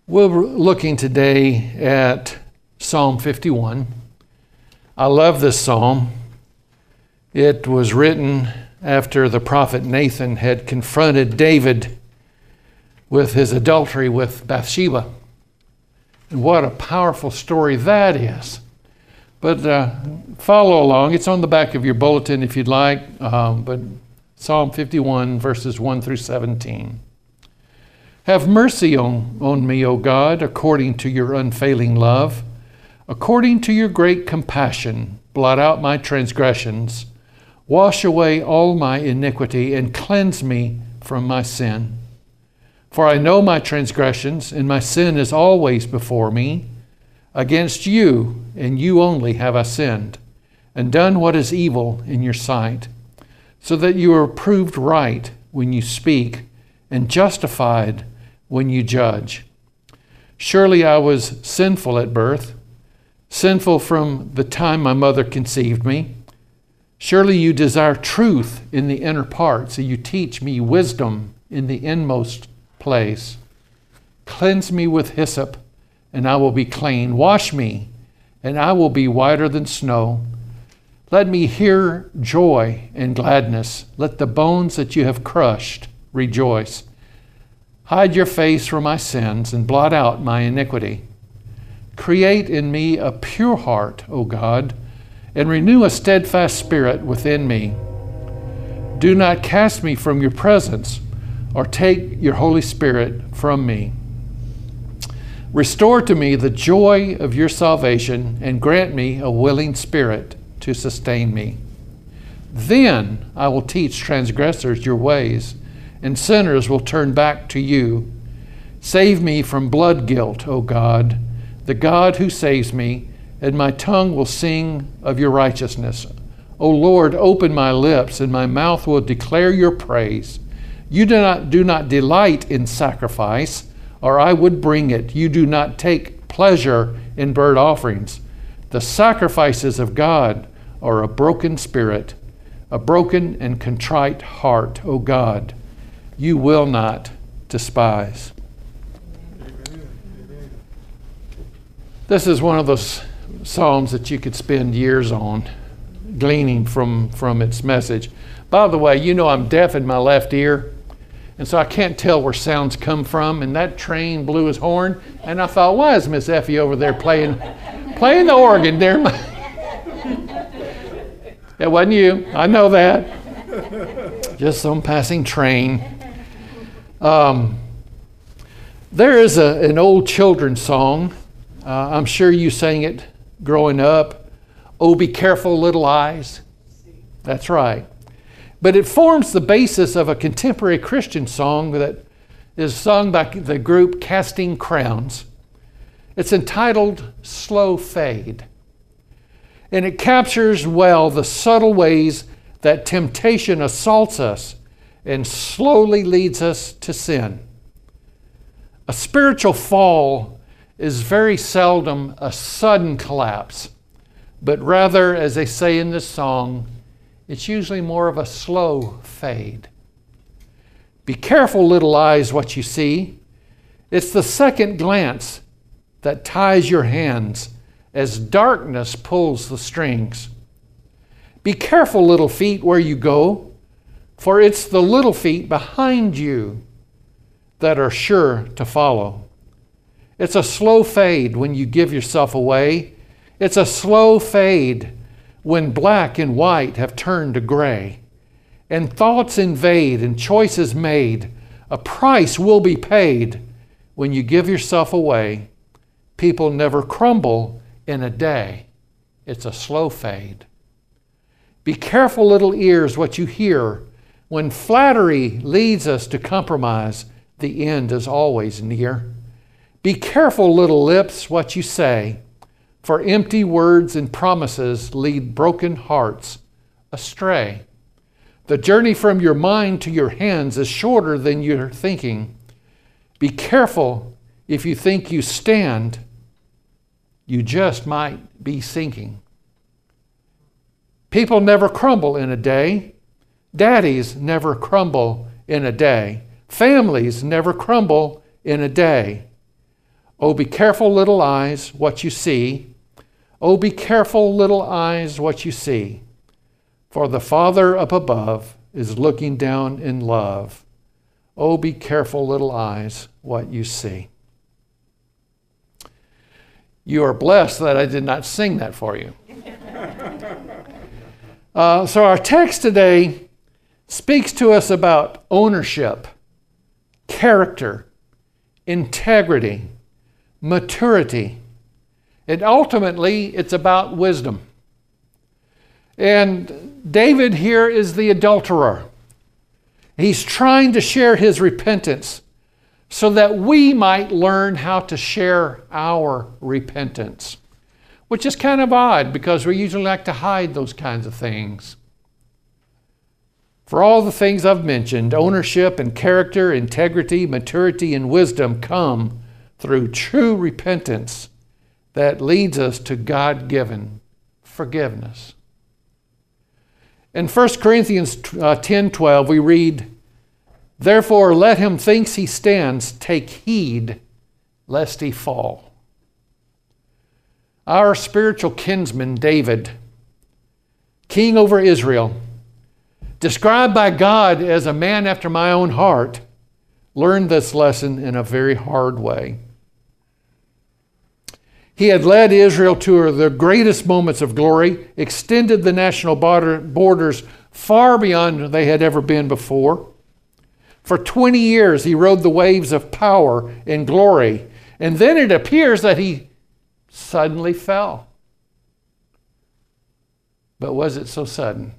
We're looking today at Psalm 51. I love this psalm. It was written after the prophet Nathan had confronted David with his adultery with Bathsheba. And what a powerful story that is. But follow along. It's on the back of your bulletin if you'd like. But Psalm 51, verses 1 through 17. Have mercy on me, O God, according to your unfailing love. According to your great compassion, blot out my transgressions. Wash away all my iniquity and cleanse me from my sin. For I know my transgressions, and my sin is always before me. Against you, and you only, have I sinned, and done what is evil in your sight, so that you are proved right when you speak, and justified when you judge. Surely I was sinful at birth, sinful from the time my mother conceived me. Surely you desire truth in the inner parts, and you teach me wisdom in the inmost place. Cleanse me with hyssop, and I will be clean. Wash me, and I will be whiter than snow. Let me hear joy and gladness. Let the bones that you have crushed rejoice. Hide your face from my sins and blot out my iniquity. Create in me a pure heart, O God, and renew a steadfast spirit within me. Do not cast me from your presence, or take your Holy Spirit from me. Restore to me the joy of your salvation, and grant me a willing spirit to sustain me. Then I will teach transgressors your ways, and sinners will turn back to you. Save me from blood guilt, O God, the God who saves me, and my tongue will sing of your righteousness. O Lord, open my lips, and my mouth will declare your praise. You do not delight in sacrifice, or I would bring it. You do not take pleasure in burnt offerings. The sacrifices of God are a broken spirit, a broken and contrite heart, O God, you will not despise. This is one of those psalms that you could spend years on, gleaning from its message. By the way, you know I'm deaf in my left ear, and so I can't tell where sounds come from, and that train blew his horn, and I thought, why is Miss Effie over there playing the organ there? That wasn't you. I know that. Just some passing train. There is an old children's song. I'm sure you sang it growing up. Oh, be careful, little eyes. That's right. But it forms the basis of a contemporary Christian song that is sung by the group Casting Crowns. It's entitled Slow Fade. And it captures well the subtle ways that temptation assaults us and slowly leads us to sin. A spiritual fall is very seldom a sudden collapse, but rather, as they say in this song, it's usually more of a slow fade. Be careful, little eyes, what you see. It's the second glance that ties your hands as darkness pulls the strings. Be careful, little feet, where you go, for it's the little feet behind you that are sure to follow. It's a slow fade when you give yourself away. It's a slow fade when black and white have turned to gray, and thoughts invade and choices made. A price will be paid when you give yourself away. People never crumble in a day. It's a slow fade. Be careful, little ears, what you hear. When flattery leads us to compromise, the end is always near. Be careful, little lips, what you say, for empty words and promises lead broken hearts astray. The journey from your mind to your hands is shorter than you're thinking. Be careful if you think you stand, you just might be sinking. People never crumble in a day. Daddies never crumble in a day. Families never crumble in a day. Oh, be careful, little eyes, what you see. Oh, be careful, little eyes, what you see. For the Father up above is looking down in love. Oh, be careful, little eyes, what you see. You are blessed that I did not sing that for you. So our text today speaks to us about ownership, character, integrity, maturity, and ultimately it's about wisdom. And David here is the adulterer. He's trying to share his repentance so that we might learn how to share our repentance, which is kind of odd because we usually like to hide those kinds of things. For all the things I've mentioned, ownership and character, integrity, maturity, and wisdom come through true repentance that leads us to God-given forgiveness. In 1 Corinthians 10:12, we read, "Therefore let him thinks he stands take heed lest he fall." Our spiritual kinsman David, king over Israel, described by God as a man after my own heart, learned this lesson in a very hard way. He had led Israel to the greatest moments of glory, extended the national borders far beyond they had ever been before. For 20 years, he rode the waves of power and glory, and then it appears that he suddenly fell. But was it so sudden?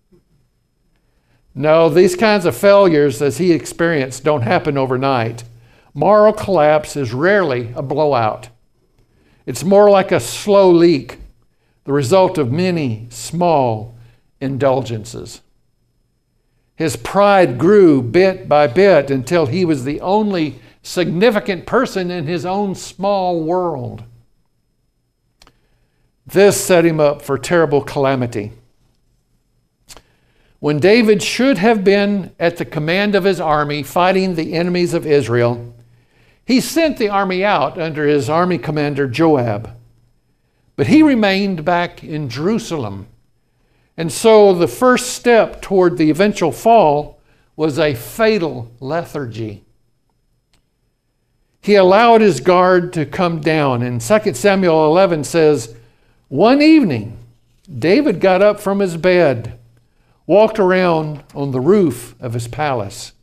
No, these kinds of failures, as he experienced, don't happen overnight. Moral collapse is rarely a blowout. It's more like a slow leak, the result of many small indulgences. His pride grew bit by bit until he was the only significant person in his own small world. This set him up for terrible calamity. When David should have been at the command of his army fighting the enemies of Israel, he sent the army out under his army commander Joab. But he remained back in Jerusalem. And so the first step toward the eventual fall was a fatal lethargy. He allowed his guard to come down. And 2 Samuel 11 says, one evening, David got up from his bed, walked around on the roof of his palace.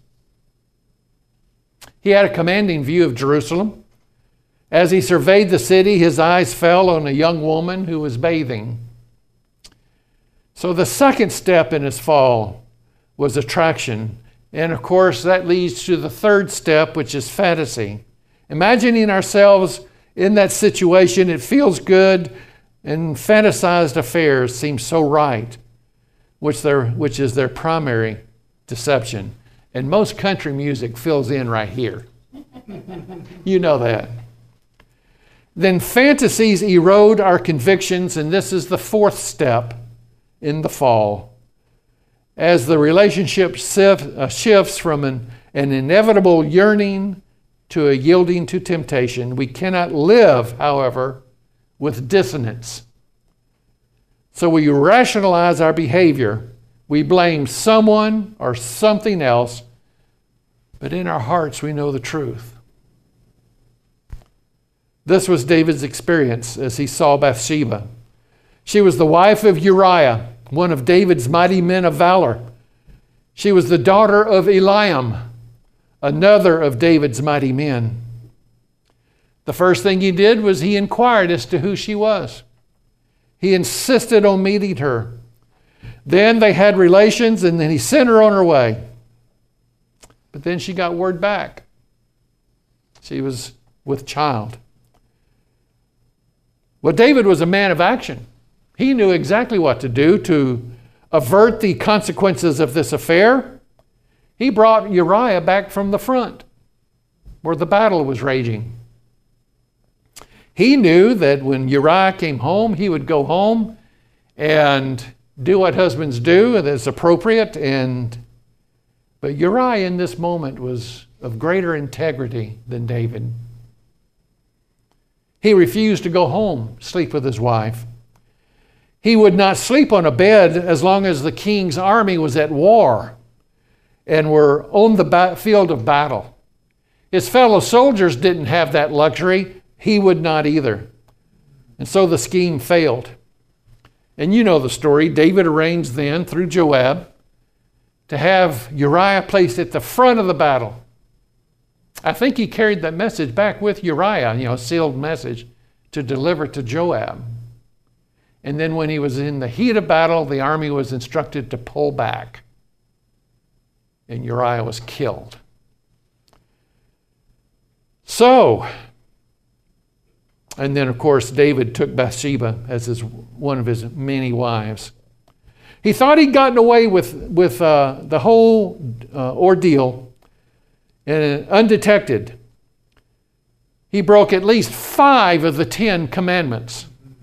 He had a commanding view of Jerusalem. As he surveyed the city, his eyes fell on a young woman who was bathing. So the second step in his fall was attraction. And of course, that leads to the third step, which is fantasy. Imagining ourselves in that situation, it feels good, and fantasized affairs seem so right, which is their primary deception. And most country music fills in right here. You know that. Then fantasies erode our convictions, and this is the fourth step in the fall. As the relationship shifts from an inevitable yearning to a yielding to temptation, we cannot live, however, with dissonance. So we rationalize our behavior. We blame someone or something else, but in our hearts we know the truth. This was David's experience as he saw Bathsheba. She was the wife of Uriah, one of David's mighty men of valor. She was the daughter of Eliam, another of David's mighty men. The first thing he did was he inquired as to who she was. He insisted on meeting her. Then they had relations, and then he sent her on her way. But then she got word back. She was with child. Well, David was a man of action. He knew exactly what to do to avert the consequences of this affair. He brought Uriah back from the front where the battle was raging. He knew that when Uriah came home, he would go home and do what husbands do that's appropriate. But Uriah in this moment was of greater integrity than David. He refused to go home, sleep with his wife. He would not sleep on a bed as long as the king's army was at war and were on the field of battle. His fellow soldiers didn't have that luxury. He would not either. And so the scheme failed. And you know the story. David arranged then, through Joab, to have Uriah placed at the front of the battle. I think he carried that message back with Uriah, a sealed message, to deliver to Joab. And then when he was in the heat of battle, the army was instructed to pull back. And Uriah was killed. So, and then of course David took Bathsheba as one of his many wives. He thought he'd gotten away with the whole ordeal undetected. He broke at least 5 of the 10 commandments.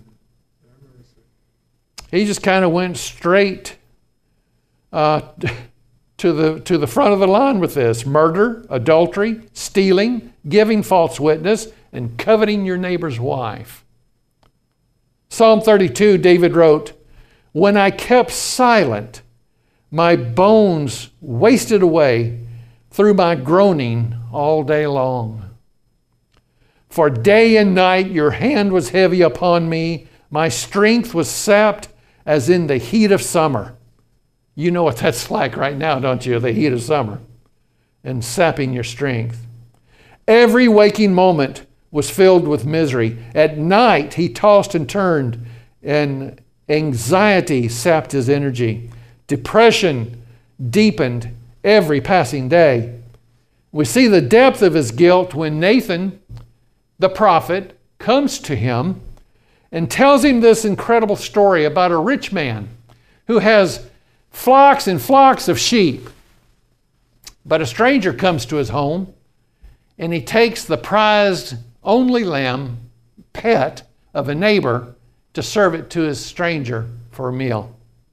He just kind of went straight to the front of the line with this: murder, adultery, stealing, giving false witness, and coveting your neighbor's wife. Psalm 32, David wrote, "When I kept silent, my bones wasted away through my groaning all day long. For day and night your hand was heavy upon me. My strength was sapped as in the heat of summer." You know what that's like right now, don't you? The heat of summer and sapping your strength. Every waking moment was filled with misery. At night he tossed and turned, and anxiety sapped his energy. Depression deepened every passing day. We see the depth of his guilt when Nathan, the prophet, comes to him and tells him this incredible story about a rich man who has flocks and flocks of sheep. But a stranger comes to his home, and he takes the prized only lamb, pet of a neighbor, to serve it to his stranger for a meal.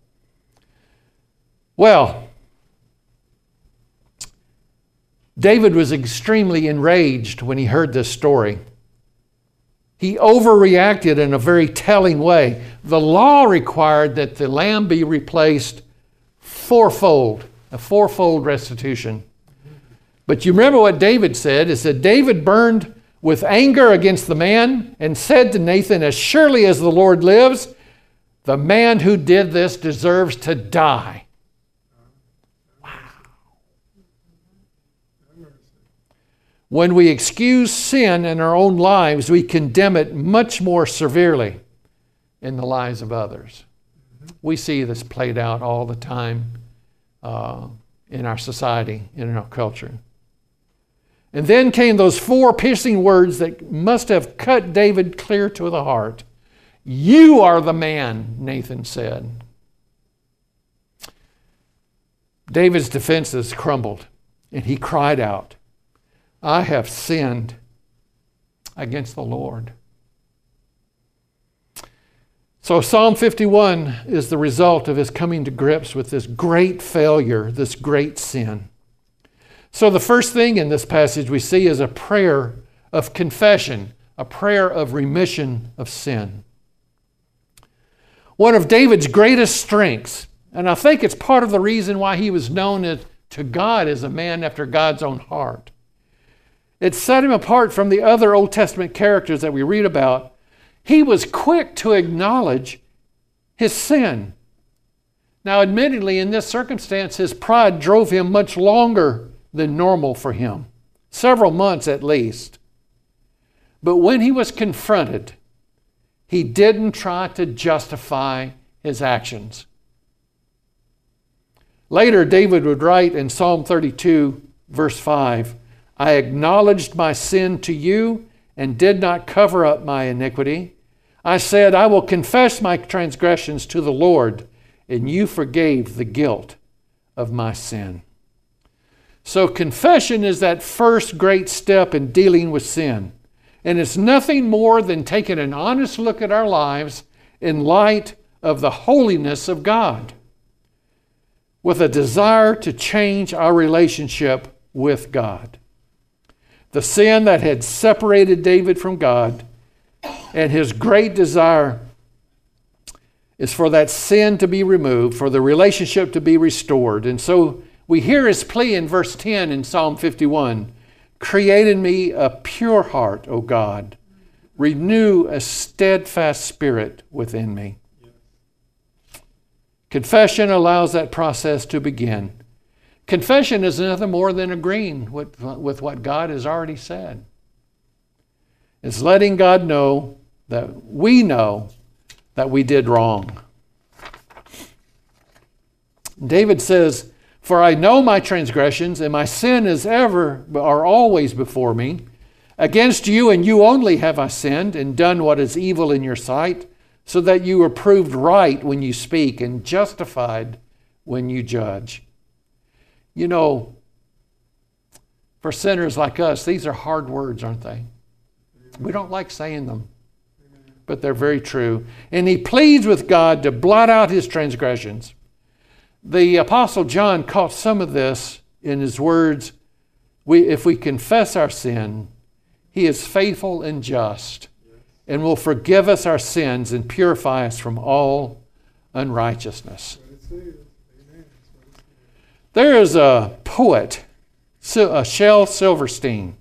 Well, David was extremely enraged when he heard this story. He overreacted in a very telling way. The law required that the lamb be replaced fourfold, a fourfold restitution. But you remember what David said, is that David burned with anger against the man and said to Nathan, "As surely as the Lord lives, the man who did this deserves to die." Wow. When we excuse sin in our own lives, we condemn it much more severely in the lives of others. We see this played out all the time in our society, in our culture. And then came those 4 piercing words that must have cut David clear to the heart. "You are the man," Nathan said. David's defenses crumbled, and he cried out, "I have sinned against the Lord." So Psalm 51 is the result of his coming to grips with this great failure, this great sin. So the first thing in this passage we see is a prayer of confession, a prayer of remission of sin. One of David's greatest strengths, and I think it's part of the reason why he was known to God as a man after God's own heart. It set him apart from the other Old Testament characters that we read about. He was quick to acknowledge his sin. Now, admittedly, in this circumstance, his pride drove him much longer than normal for him, several months at least. But when he was confronted, he didn't try to justify his actions. Later, David would write in Psalm 32, verse 5, "I acknowledged my sin to you and did not cover up my iniquity. I said, I will confess my transgressions to the Lord, and you forgave the guilt of my sin." So confession is that first great step in dealing with sin. And it's nothing more than taking an honest look at our lives in light of the holiness of God, with a desire to change our relationship with God. The sin that had separated David from God And his great desire is for that sin to be removed, for the relationship to be restored. And so we hear his plea in verse 10 in Psalm 51. Create in me a pure heart, O God. Renew a steadfast spirit within me. Confession allows that process to begin. Confession is nothing more than agreeing with what God has already said. It's letting God know that we did wrong. David says, "For I know my transgressions, and my sin are always before me. Against you and you only have I sinned and done what is evil in your sight, so that you are proved right when you speak and justified when you judge." You know, for sinners like us, these are hard words, aren't they? We don't like saying them, but they're very true. And he pleads with God to blot out his transgressions. The Apostle John caught some of this in his words, if we confess our sin, he is faithful and just and will forgive us our sins and purify us from all unrighteousness. There is a poet, Shel Silverstein.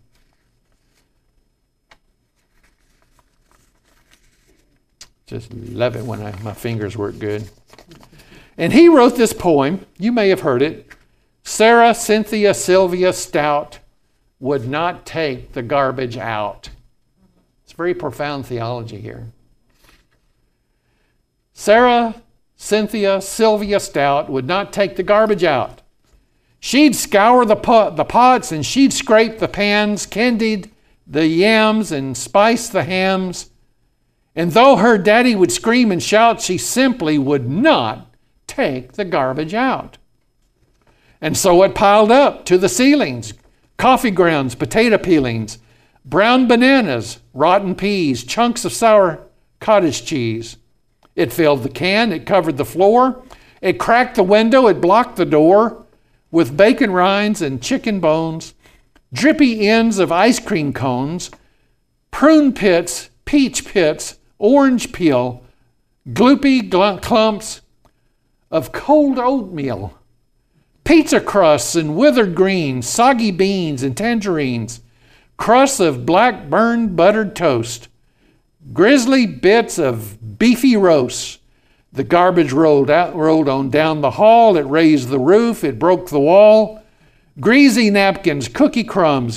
Just love it when my fingers work good. And he wrote this poem. You may have heard it. Sarah Cynthia Sylvia Stout would not take the garbage out. It's very profound theology here. Sarah Cynthia Sylvia Stout would not take the garbage out. She'd scour the pots and she'd scrape the pans, candied the yams and spice the hams. And though her daddy would scream and shout, she simply would not take the garbage out. And so it piled up to the ceilings. Coffee grounds, potato peelings, brown bananas, rotten peas, chunks of sour cottage cheese. It filled the can, it covered the floor, it cracked the window, it blocked the door with bacon rinds and chicken bones, drippy ends of ice cream cones, prune pits, peach pits, orange peel, gloopy clumps of cold oatmeal, pizza crusts and withered greens, soggy beans and tangerines, crusts of black burned buttered toast, grisly bits of beefy roast. The garbage rolled on down the hall. It raised the roof. It broke the wall. Greasy napkins, cookie crumbs,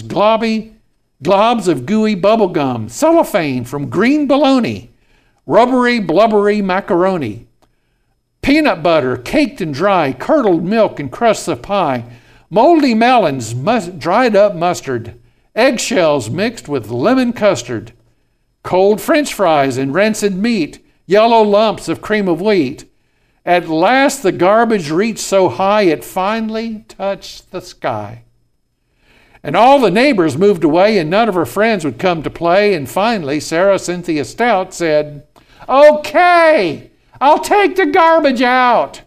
globs of gooey bubble gum, cellophane from green bologna, rubbery, blubbery macaroni, peanut butter caked and dry, curdled milk and crusts of pie, moldy melons, dried up mustard, eggshells mixed with lemon custard, cold French fries and rancid meat, yellow lumps of cream of wheat. At last the garbage reached so high it finally touched the sky. And all the neighbors moved away and none of her friends would come to play. And finally Sarah Cynthia Stout said, "Okay, I'll take the garbage out."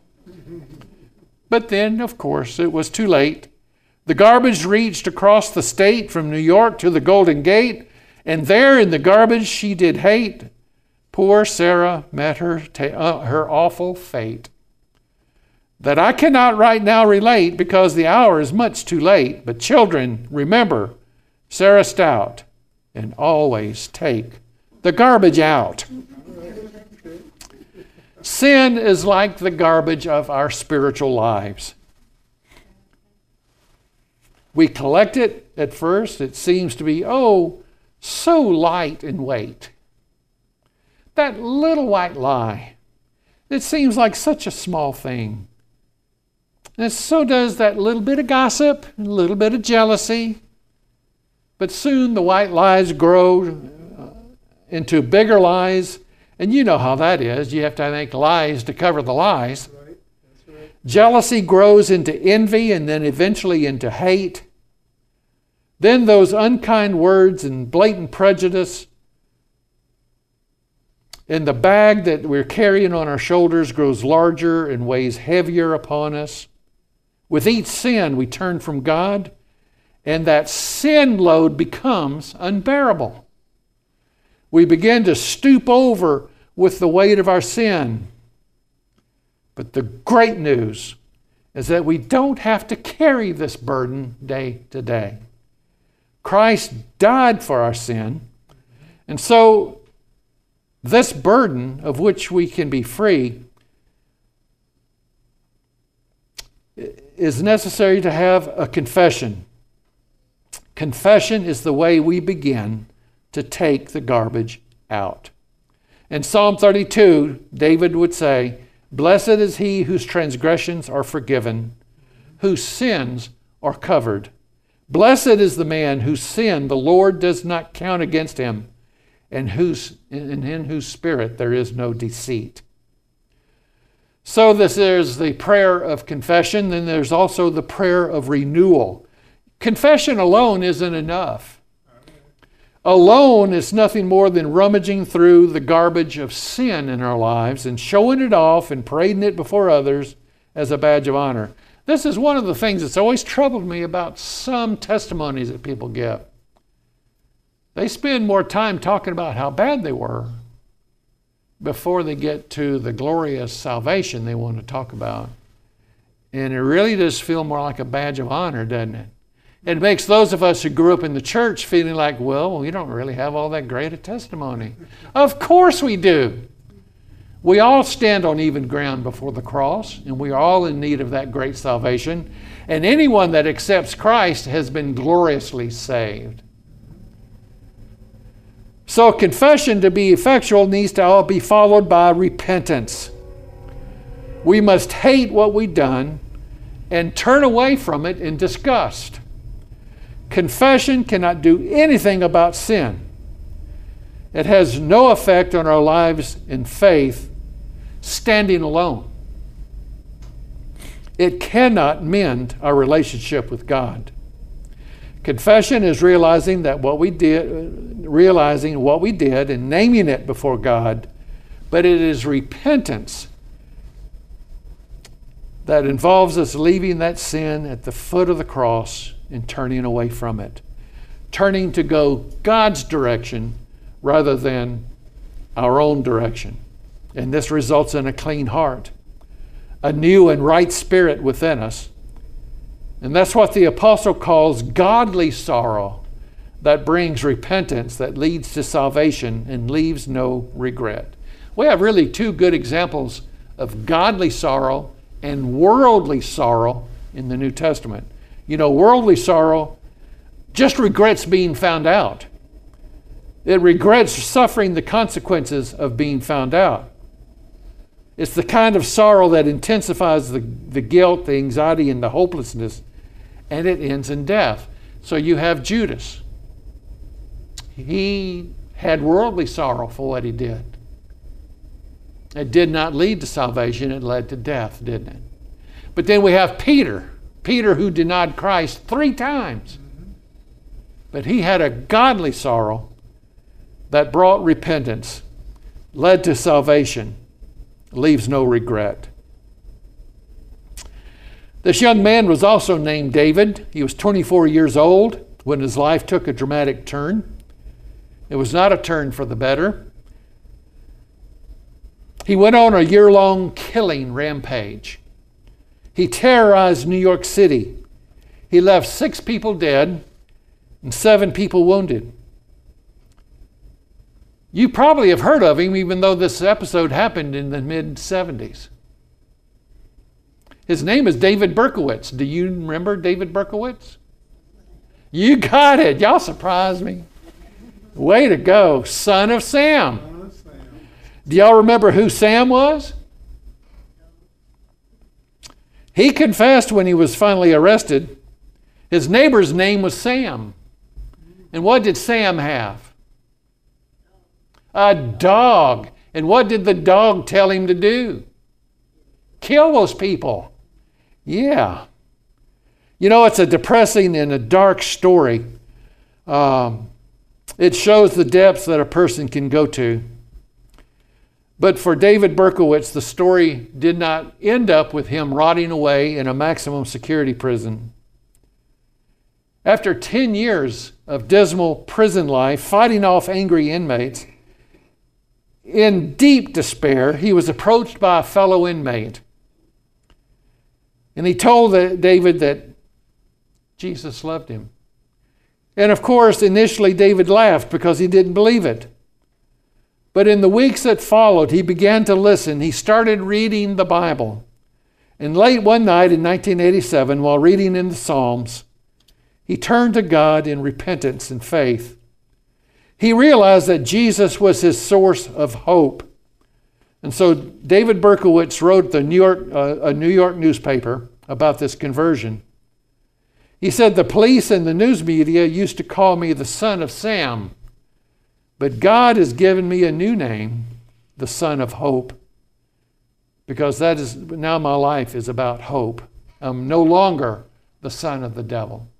But then, of course, it was too late. The garbage reached across the state from New York to the Golden Gate, and there in the garbage she did hate. Poor Sarah met her awful fate. That I cannot right now relate because the hour is much too late. But children, remember Sarah Stout and always take the garbage out. Sin is like the garbage of our spiritual lives. We collect it at first. It seems to be, so light in weight. That little white lie. It seems like such a small thing. And so does that little bit of gossip, a little bit of jealousy. But soon the white lies grow into bigger lies. And you know how that is. You have to make lies to cover the lies. That's right. That's right. Jealousy grows into envy and then eventually into hate. Then those unkind words and blatant prejudice and the bag that we're carrying on our shoulders grows larger and weighs heavier upon us. With each sin, we turn from God, and that sin load becomes unbearable. We begin to stoop over with the weight of our sin. But the great news is that we don't have to carry this burden day to day. Christ died for our sin. And so this burden of which we can be free is necessary to have a confession. Confession is the way we begin to take the garbage out. In Psalm 32, David would say, "Blessed is he whose transgressions are forgiven, whose sins are covered. Blessed is the man whose sin the Lord does not count against him, and in whose spirit there is no deceit." So there's the prayer of confession, then there's also the prayer of renewal. Confession alone isn't enough. Alone is nothing more than rummaging through the garbage of sin in our lives and showing it off and parading it before others as a badge of honor. This is one of the things that's always troubled me about some testimonies that people give. They spend more time talking about how bad they were before they get to the glorious salvation they want to talk about. And it really does feel more like a badge of honor, doesn't it? It makes those of us who grew up in the church feeling like, well, we don't really have all that great a testimony. Of course we do. We all stand on even ground before the cross, and we are all in need of that great salvation. And anyone that accepts Christ has been gloriously saved. So confession, to be effectual, needs to all be followed by repentance. We must hate what we've done and turn away from it in disgust. Confession cannot do anything about sin. It has no effect on our lives in faith standing alone. It cannot mend our relationship with God. Confession is realizing what we did and naming it before God, but it is repentance that involves us leaving that sin at the foot of the cross and turning away from it. Turning to go God's direction rather than our own direction. And this results in a clean heart, a new and right spirit within us. And that's what the apostle calls godly sorrow that brings repentance, that leads to salvation and leaves no regret. We have really two good examples of godly sorrow and worldly sorrow in the New Testament. You know, worldly sorrow just regrets being found out. It regrets suffering the consequences of being found out. It's the kind of sorrow that intensifies the guilt, the anxiety, and the hopelessness, and it ends in death. So you have Judas. He had worldly sorrow for what he did. It did not lead to salvation, it led to death, didn't it? But then we have Peter. Peter, who denied Christ 3 times. But he had a godly sorrow that brought repentance, led to salvation, leaves no regret. This young man was also named David. He was 24 years old when his life took a dramatic turn. It was not a turn for the better. He went on a year-long killing rampage. He terrorized New York City. He left 6 people dead and 7 people wounded. You probably have heard of him, even though this episode happened in the mid-70s. His name is David Berkowitz. Do you remember David Berkowitz? You got it. Y'all surprised me. Way to go. Son of Sam. Do y'all remember who Sam was? He confessed when he was finally arrested. His neighbor's name was Sam. And what did Sam have? A dog. And what did the dog tell him to do? Kill those people. Yeah. You know, it's a depressing and a dark story. It shows the depths that a person can go to. But for David Berkowitz, the story did not end up with him rotting away in a maximum security prison. After 10 years of dismal prison life, fighting off angry inmates, in deep despair, he was approached by a fellow inmate. And he told David that Jesus loved him. And of course, initially David laughed because he didn't believe it. But in the weeks that followed, he began to listen. He started reading the Bible. And late one night in 1987, while reading in the Psalms, he turned to God in repentance and faith. He realized that Jesus was his source of hope. And so David Berkowitz wrote a New York newspaper about this conversion. He said, "The police and the news media used to call me the son of Sam, but God has given me a new name, the son of hope, because now my life is about hope. I'm no longer the son of the devil."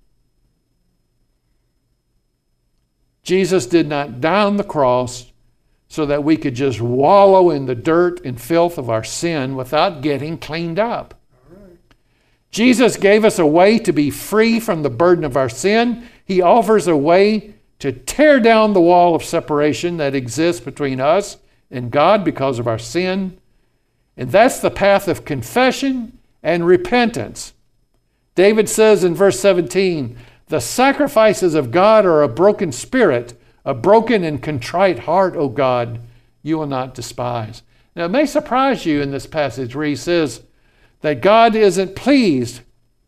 Jesus did not die on the cross so that we could just wallow in the dirt and filth of our sin without getting cleaned up. Jesus gave us a way to be free from the burden of our sin. He offers a way to tear down the wall of separation that exists between us and God because of our sin. And that's the path of confession and repentance. David says in verse 17, "The sacrifices of God are a broken spirit, a broken and contrite heart, O God, you will not despise." Now it may surprise you in this passage where he says that God isn't pleased.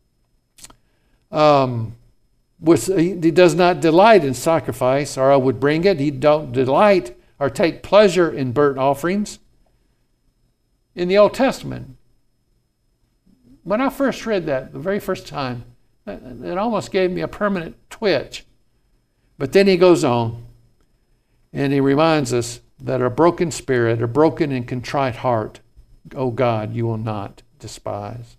He does not delight in sacrifice, or I would bring it. He don't delight or take pleasure in burnt offerings. In the Old Testament, when I first read that the very first time, it almost gave me a permanent twitch. But then he goes on and he reminds us that a broken spirit, a broken and contrite heart, O God, you will not despise.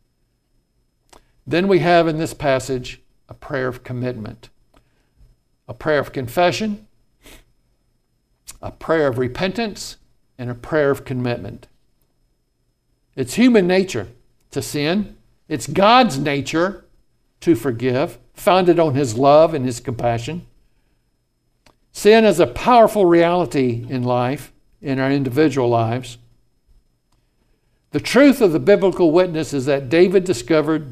Then we have in this passage a prayer of commitment, a prayer of confession, a prayer of repentance, and a prayer of commitment. It's human nature to sin. It's God's nature to forgive, founded on his love and his compassion. Sin is a powerful reality in life, in our individual lives. The truth of the biblical witness is that David discovered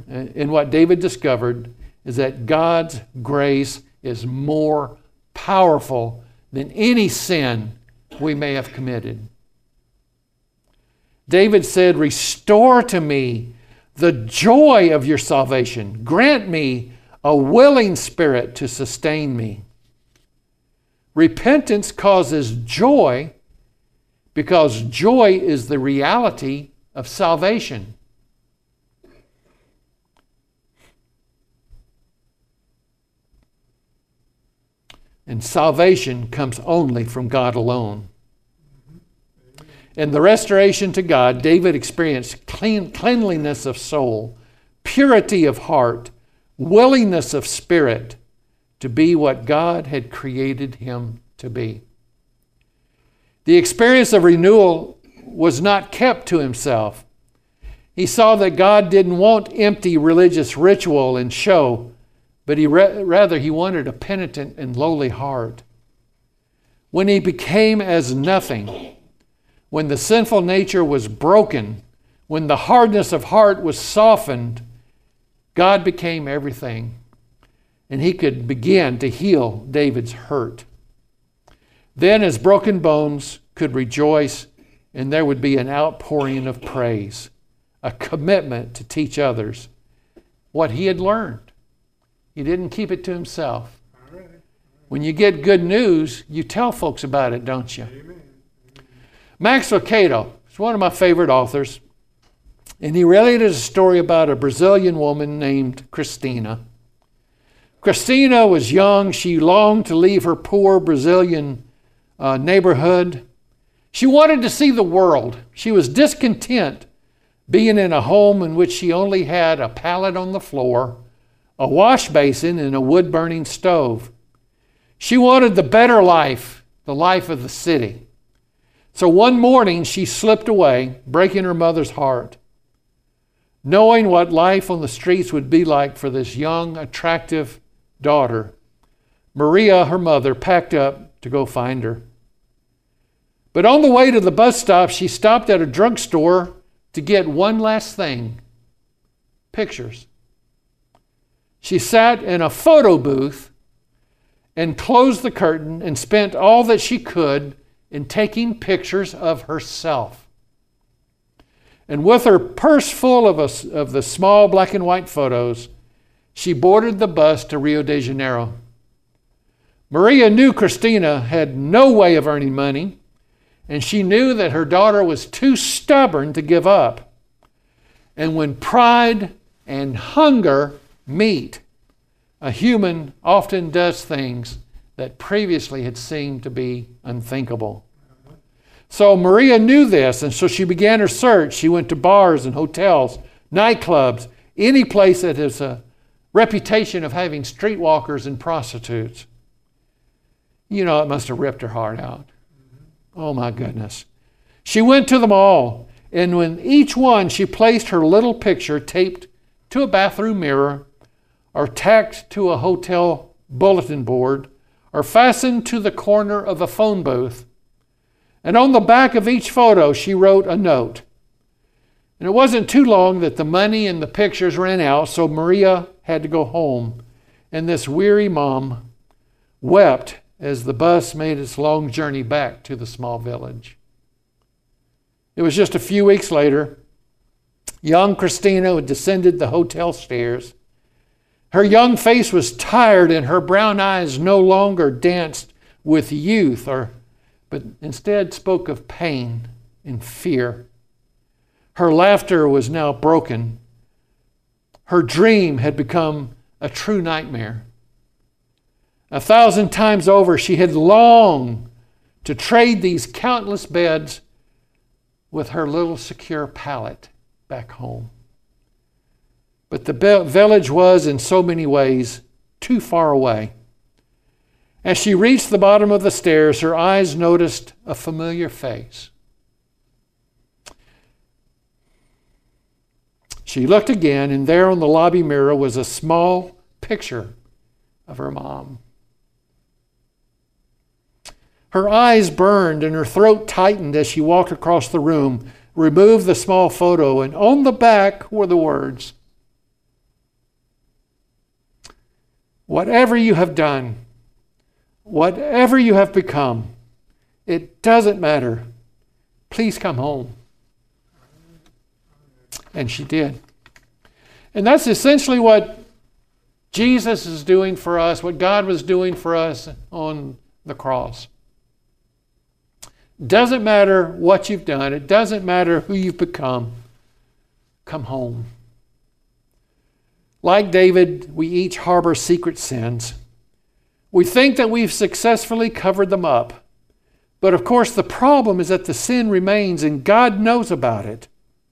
is that God's grace is more powerful than any sin we may have committed. David said, "Restore to me the joy of your salvation. Grant me a willing spirit to sustain me." Repentance causes joy because joy is the reality of salvation. And salvation comes only from God alone. In the restoration to God, David experienced cleanliness of soul, purity of heart, willingness of spirit to be what God had created him to be. The experience of renewal was not kept to himself. He saw that God didn't want empty religious ritual and show, but rather he wanted a penitent and lowly heart. When he became as nothing, when the sinful nature was broken, when the hardness of heart was softened, God became everything, and he could begin to heal David's hurt. Then his broken bones could rejoice, and there would be an outpouring of praise, a commitment to teach others what he had learned. He didn't keep it to himself. When you get good news, you tell folks about it, don't you? Amen. Max Lucado is one of my favorite authors, and he related a story about a Brazilian woman named Christina. Christina was young. She longed to leave her poor Brazilian neighborhood. She wanted to see the world. She was discontent being in a home in which she only had a pallet on the floor, a wash basin, and a wood-burning stove. She wanted the better life, the life of the city. So one morning she slipped away, breaking her mother's heart. Knowing what life on the streets would be like for this young, attractive daughter, Maria, her mother, packed up to go find her. But on the way to the bus stop, she stopped at a drugstore to get one last thing: pictures. She sat in a photo booth and closed the curtain and spent all that she could in taking pictures of herself. And with her purse full of the small black and white photos, she boarded the bus to Rio de Janeiro. Maria knew Christina had no way of earning money, and she knew that her daughter was too stubborn to give up. And when pride and hunger meet, a human often does things that previously had seemed to be unthinkable. So Maria knew this, and so she began her search. She went to bars and hotels, nightclubs, any place that has a reputation of having streetwalkers and prostitutes. You know, it must have ripped her heart out. Oh my goodness. She went to them all, and when each one she placed her little picture taped to a bathroom mirror, or tacked to a hotel bulletin board, or fastened to the corner of a phone booth. And on the back of each photo, she wrote a note. And it wasn't too long that the money and the pictures ran out, so Maria had to go home. And this weary mom wept as the bus made its long journey back to the small village. It was just a few weeks later, young Christina had descended the hotel stairs. Her young face was tired, and her brown eyes no longer danced with youth, but instead spoke of pain and fear. Her laughter was now broken. Her dream had become a true nightmare. 1,000 times over, she had longed to trade these countless beds with her little secure pallet back home. But the village was, in so many ways, too far away. As she reached the bottom of the stairs, her eyes noticed a familiar face. She looked again, and there on the lobby mirror was a small picture of her mom. Her eyes burned and her throat tightened as she walked across the room, removed the small photo, and on the back were the words, "Whatever you have done, whatever you have become, it doesn't matter. Please come home." And she did. And that's essentially what Jesus is doing for us, what God was doing for us on the cross. Doesn't matter what you've done. It doesn't matter who you've become. Come home. Like David, we each harbor secret sins. We think that we've successfully covered them up. But of course, the problem is that the sin remains and God knows about it.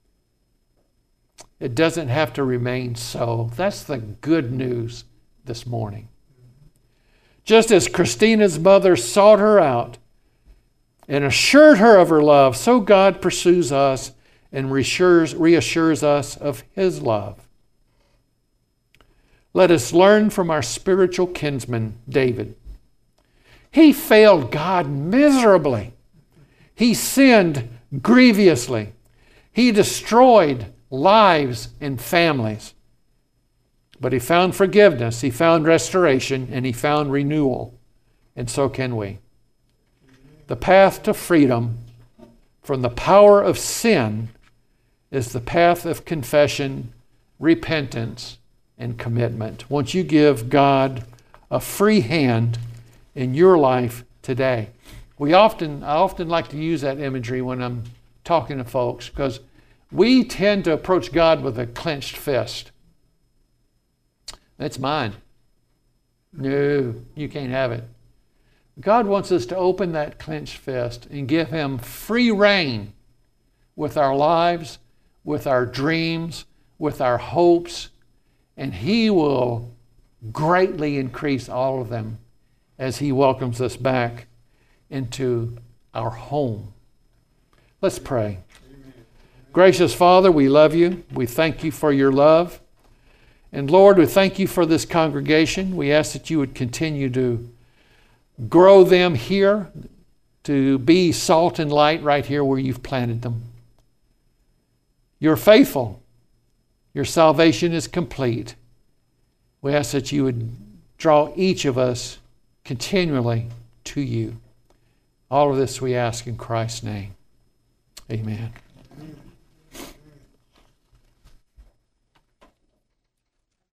It doesn't have to remain so. That's the good news this morning. Just as Christina's mother sought her out and assured her of her love, so God pursues us and reassures us of His love. Let us learn from our spiritual kinsman, David. He failed God miserably. He sinned grievously. He destroyed lives and families. But he found forgiveness, he found restoration, and he found renewal. And so can we. The path to freedom from the power of sin is the path of confession, repentance, and commitment. Won't you give God a free hand in your life today? I often like to use that imagery when I'm talking to folks, because we tend to approach God with a clenched fist. That's mine. No, you can't have it. God wants us to open that clenched fist and give Him free rein with our lives, with our dreams, with our hopes, and He will greatly increase all of them as He welcomes us back into our home. Let's pray. Amen. Gracious Father, we love You. We thank You for Your love. And Lord, we thank You for this congregation. We ask that You would continue to grow them here, to be salt and light right here where you've planted them. You're faithful. Your salvation is complete. We ask that you would draw each of us continually to you. All of this we ask in Christ's name. Amen.